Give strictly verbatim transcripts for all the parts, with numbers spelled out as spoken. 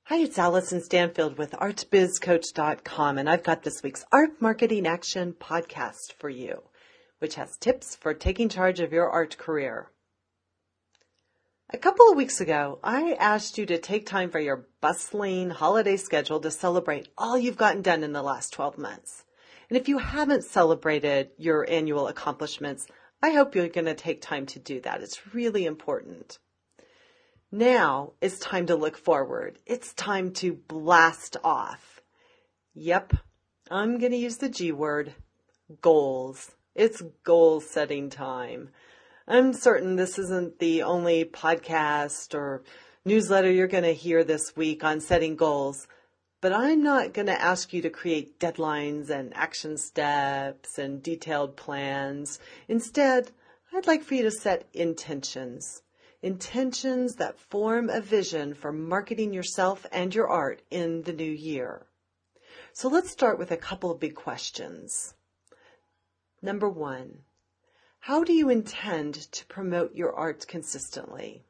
Hi, it's Allison Stanfield with art biz coach dot com, and I've got this week's Art Marketing Action podcast for you, which has tips for taking charge of your art career. A couple of weeks ago, I asked you to take time for your bustling holiday schedule to celebrate all you've gotten done in the last twelve months. And if you haven't celebrated your annual accomplishments, I hope you're going to take time to do that. It's really important. Now it's time to look forward. It's time to blast off. Yep, I'm going to use the G word, goals. It's goal setting time. I'm certain this isn't the only podcast or newsletter you're going to hear this week on setting goals, but I'm not going to ask you to create deadlines and action steps and detailed plans. Instead, I'd like for you to set intentions. Intentions that form a vision for marketing yourself and your art in the new year. So let's start with a couple of big questions. Number one, how do you intend to promote your art consistently?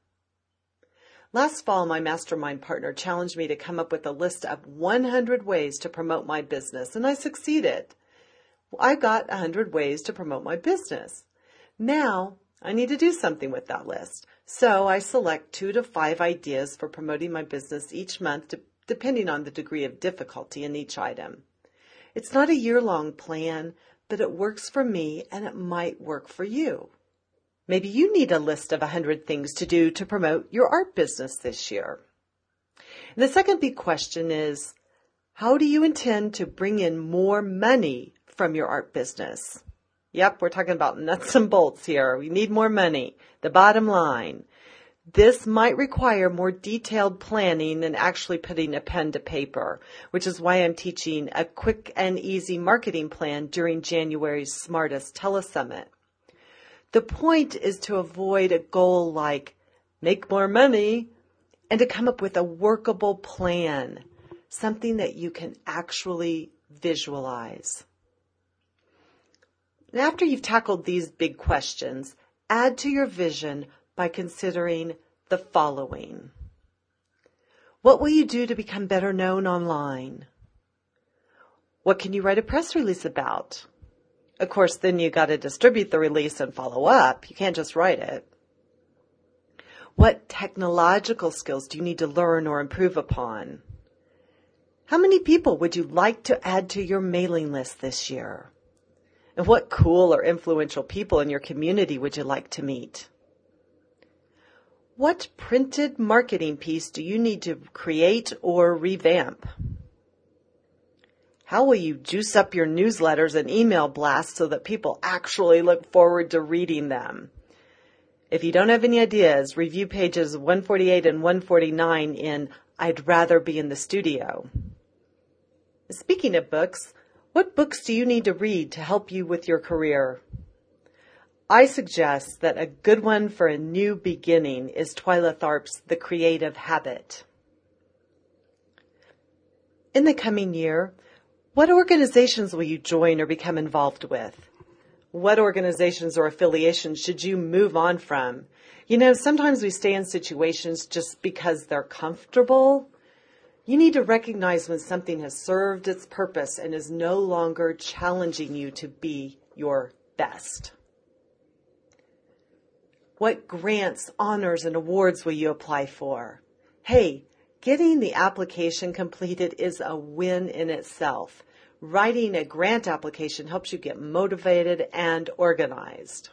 Last fall, my mastermind partner challenged me to come up with a list of one hundred ways to promote my business, and I succeeded. I got one hundred ways to promote my business. Now, I need to do something with that list. So I select two to five ideas for promoting my business each month, to, depending on the degree of difficulty in each item. It's not a year-long plan, but it works for me and it might work for you. Maybe you need a list of one hundred things to do to promote your art business this year. And the second big question is, how do you intend to bring in more money from your art business? Yep, we're talking about nuts and bolts here. We need more money. The bottom line. This might require more detailed planning than actually putting a pen to paper, which is why I'm teaching a quick and easy marketing plan during January's Smartest Telesummit. The point is to avoid a goal like make more money and to come up with a workable plan, something that you can actually visualize. And after you've tackled these big questions, add to your vision by considering the following. What will you do to become better known online? What can you write a press release about? Of course, then you got to distribute the release and follow up. You can't just write it. What technological skills do you need to learn or improve upon? How many people would you like to add to your mailing list this year? And what cool or influential people in your community would you like to meet? What printed marketing piece do you need to create or revamp? How will you juice up your newsletters and email blasts so that people actually look forward to reading them? If you don't have any ideas, review pages one forty-eight and one forty-nine in I'd Rather Be in the Studio. Speaking of books, what books do you need to read to help you with your career? I suggest that a good one for a new beginning is Twyla Tharp's The Creative Habit. In the coming year, what organizations will you join or become involved with? What organizations or affiliations should you move on from? You know, sometimes we stay in situations just because they're comfortable. You need to recognize when something has served its purpose and is no longer challenging you to be your best. What grants, honors, and awards will you apply for? Hey, getting the application completed is a win in itself. Writing a grant application helps you get motivated and organized.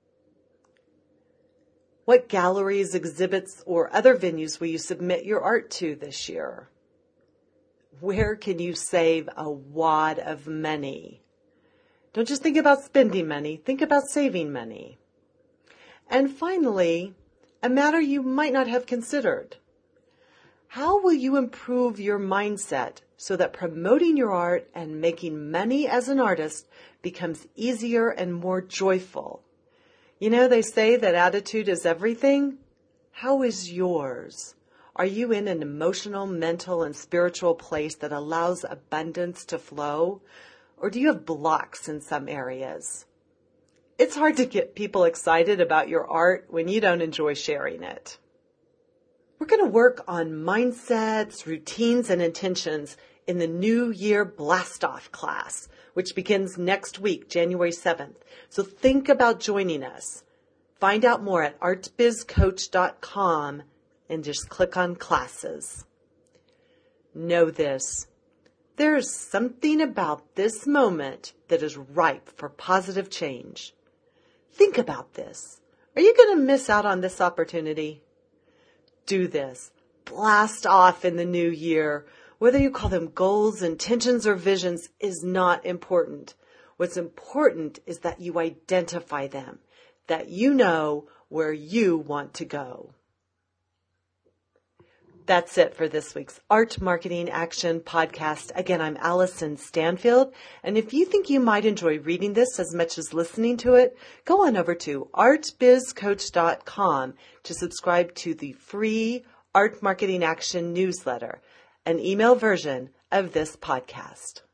What galleries, exhibits, or other venues will you submit your art to this year? Where can you save a wad of money? Don't just think about spending money, think about saving money. And finally, a matter you might not have considered. How will you improve your mindset so that promoting your art and making money as an artist becomes easier and more joyful? You know, they say that attitude is everything. How is yours? Are you in an emotional, mental, and spiritual place that allows abundance to flow? Or do you have blocks in some areas? It's hard to get people excited about your art when you don't enjoy sharing it. We're going to work on mindsets, routines, and intentions in the New Year Blast-Off class, which begins next week, January seventh. So think about joining us. Find out more at art biz coach dot com and just click on classes. Know this. There's something about this moment that is ripe for positive change. Think about this. Are you going to miss out on this opportunity? Do this. Blast off in the new year. Whether you call them goals, intentions, or visions is not important. What's important is that you identify them, that you know where you want to go. That's it for this week's Art Marketing Action podcast. Again, I'm Allison Stanfield, and if you think you might enjoy reading this as much as listening to it, go on over to art biz coach dot com to subscribe to the free Art Marketing Action newsletter, an email version of this podcast.